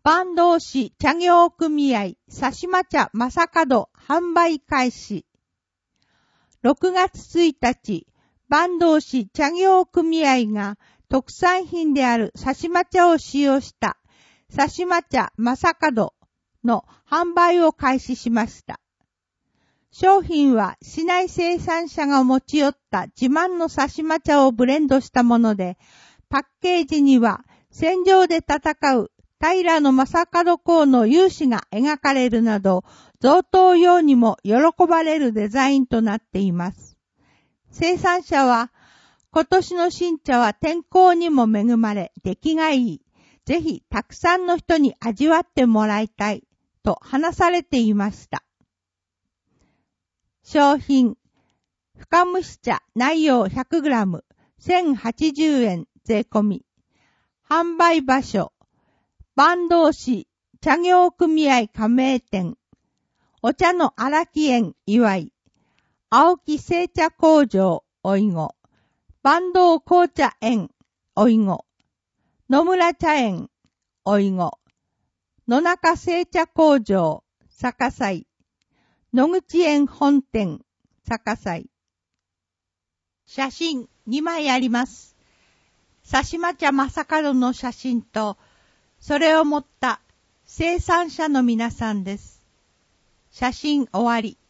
坂東市茶業組合さしま茶正門販売開始。6月1日、坂東市茶業組合が特産品であるさしま茶を使用したさしま茶正門の販売を開始しました。商品は市内生産者が持ち寄った自慢のさしま茶をブレンドしたもので、パッケージには戦場で戦う平野正門公の勇姿が描かれるなど、贈答用にも喜ばれるデザインとなっています。生産者は、今年の新茶は天候にも恵まれ、出来がいい。ぜひたくさんの人に味わってもらいたい。と話されていました。商品、深蒸し茶内容 100g、1080円税込み。販売場所、坂東市茶業組合加盟店、お茶の荒木園祝い、青木製茶工場おいご、坂東紅茶園おいご、野村茶園おいご、野中製茶工場逆西、野口園本店逆西。写真2枚あります。さしま茶正門の写真と、それを持った生産者の皆さんです。写真終わり。